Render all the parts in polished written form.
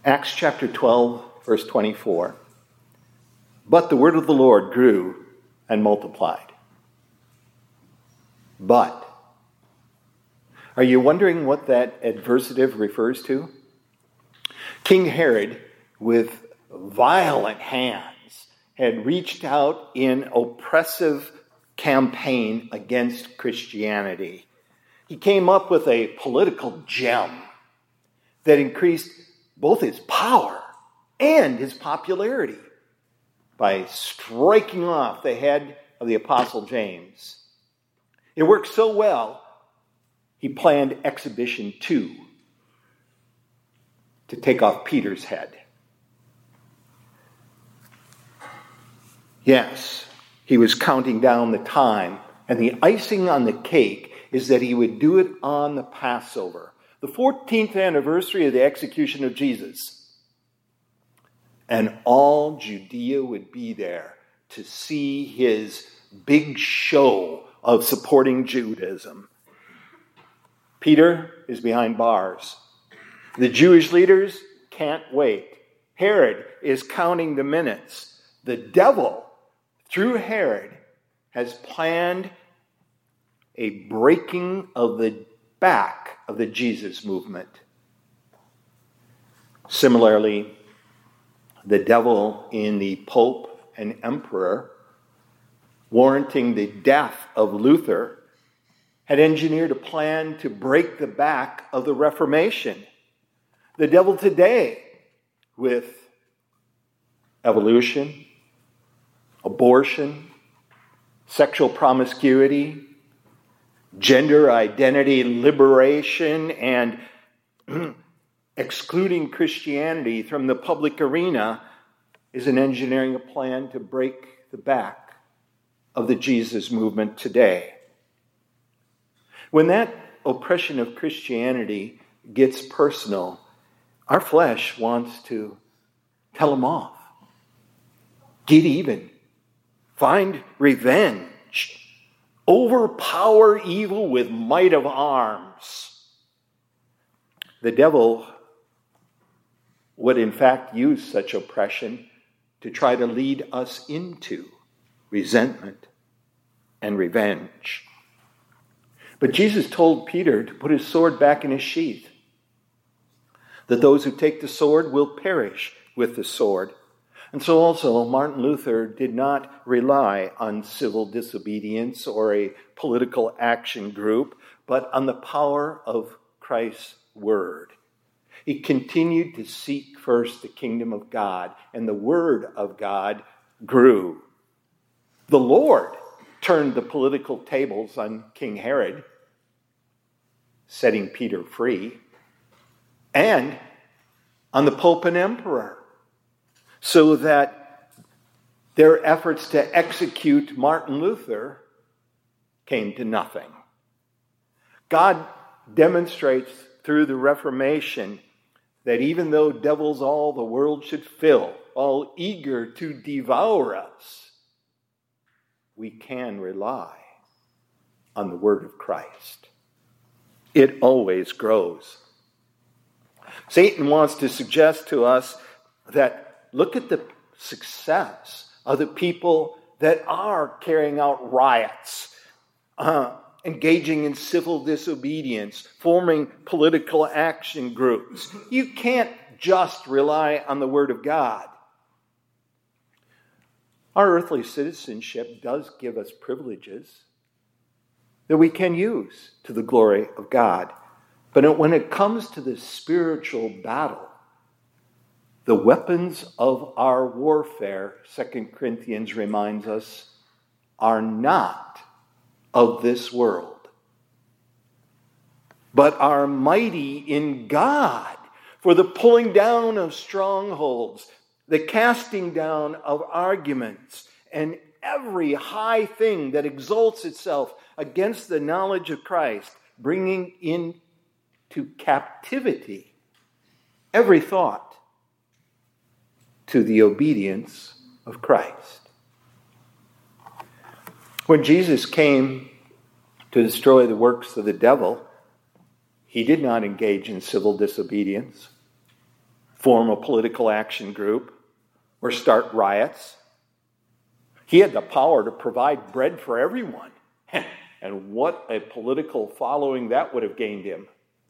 Acts chapter 12, verse 24. But the word of the Lord grew and multiplied. But. Are you wondering what that adversative refers to? King Herod, with violent hands, had reached out in oppressive campaign against Christianity. He came up with a political gem that increased both his power and his popularity by striking off the head of the Apostle James. It worked so well, he planned Exhibition 2 to take off Peter's head. Yes, he was counting down the time, and the icing on the cake is that he would do it on the Passover, the 14th anniversary of the execution of Jesus. And all Judea would be there to see his big show of supporting Judaism. Peter is behind bars. The Jewish leaders can't wait. Herod is counting the minutes. The devil, through Herod, has planned a breaking of the back of the Jesus movement. Similarly, the devil in the Pope and Emperor, warranting the death of Luther, had engineered a plan to break the back of the Reformation. The devil today, with evolution, abortion, sexual promiscuity, gender identity liberation, and excluding Christianity from the public arena, is engineering a plan to break the back of the Jesus movement today. When that oppression of Christianity gets personal, our flesh wants to tell them off, get even, find revenge, overpower evil with might of arms. The devil would in fact use such oppression to try to lead us into resentment and revenge. But Jesus told Peter to put his sword back in his sheath, that those who take the sword will perish with the sword. And so also Martin Luther did not rely on civil disobedience or a political action group, but on the power of Christ's word. He continued to seek first the kingdom of God, and the word of God grew. The Lord turned the political tables on King Herod, setting Peter free, and on the Pope and Emperor, so that their efforts to execute Martin Luther came to nothing. God demonstrates through the Reformation that even though devils all the world should fill, all eager to devour us, we can rely on the word of Christ. It always grows. Satan wants to suggest to us that look at the success of the people that are carrying out riots, engaging in civil disobedience, forming political action groups. You can't just rely on the word of God. Our earthly citizenship does give us privileges that we can use to the glory of God. But when it comes to the spiritual battle, the weapons of our warfare, 2 Corinthians reminds us, are not of this world, but are mighty in God for the pulling down of strongholds, the casting down of arguments, and every high thing that exalts itself against the knowledge of Christ, bringing into captivity every thought to the obedience of Christ. When Jesus came to destroy the works of the devil, he did not engage in civil disobedience. form a political action group, or start riots. He had the power to provide bread for everyone. And what a political following that would have gained him.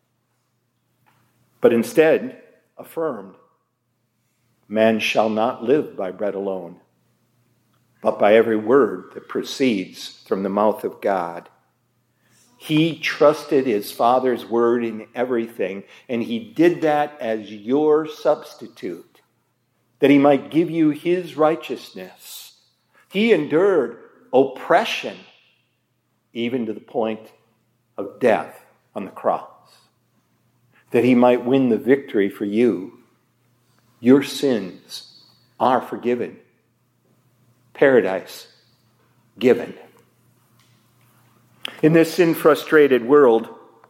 But instead affirmed, man shall not live by bread alone, but by every word that proceeds from the mouth of God. He trusted his Father's word in everything, and he did that as your substitute, that he might give you his righteousness. He endured oppression, even to the point of death on the cross, that he might win the victory for you. Your sins are forgiven. Paradise given. In this sin-frustrated world,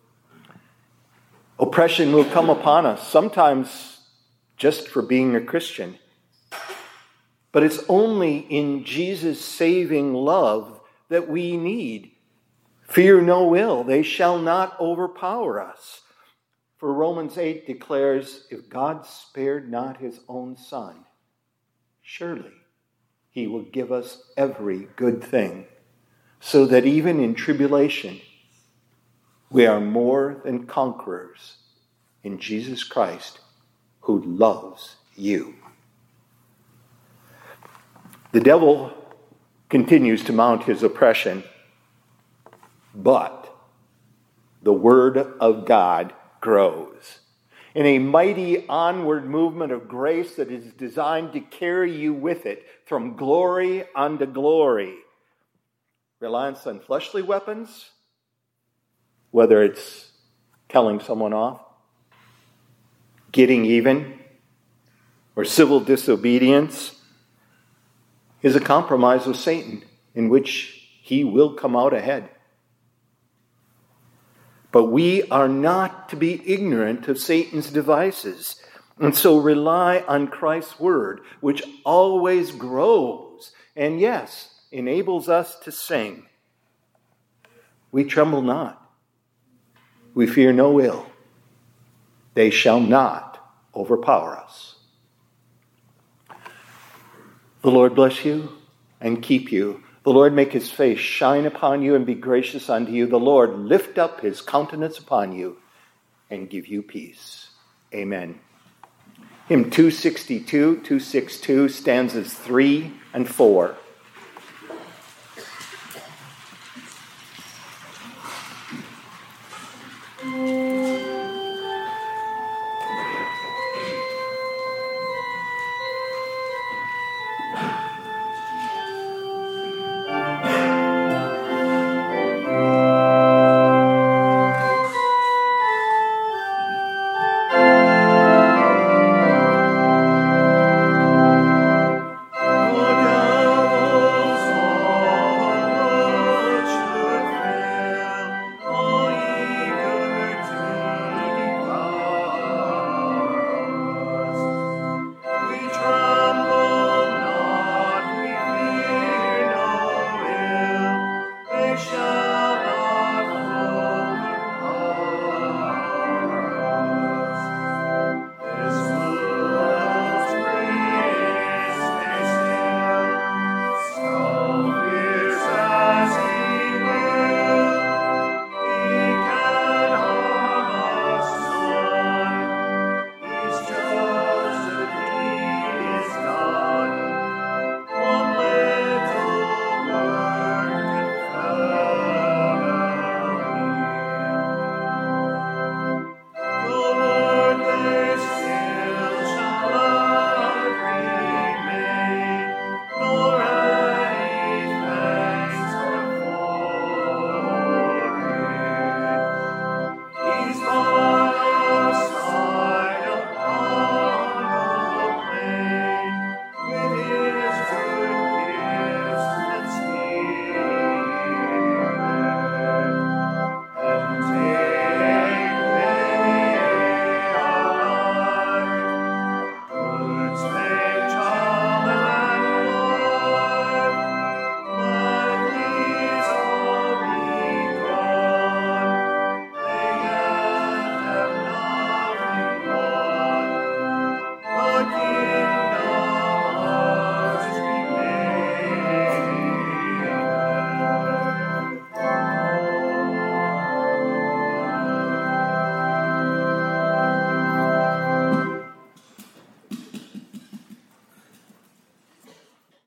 oppression will come upon us, sometimes just for being a Christian. But it's only in Jesus' saving love that we need. Fear no ill, they shall not overpower us. For Romans 8 declares, if God spared not his own Son, surely he will give us every good thing, so that even in tribulation, we are more than conquerors in Jesus Christ, who loves you. The devil continues to mount his oppression, but the word of God grows in a mighty onward movement of grace that is designed to carry you with it from glory unto glory. Reliance on fleshly weapons, whether it's telling someone off, getting even, or civil disobedience, is a compromise with Satan in which he will come out ahead. But we are not to be ignorant of Satan's devices, and so rely on Christ's word, which always grows, and yes, enables us to sing. We tremble not. We fear no ill. They shall not overpower us. The Lord bless you and keep you. The Lord make his face shine upon you and be gracious unto you. The Lord lift up his countenance upon you and give you peace. Amen. Hymn 262, 262, stanzas 3 and 4.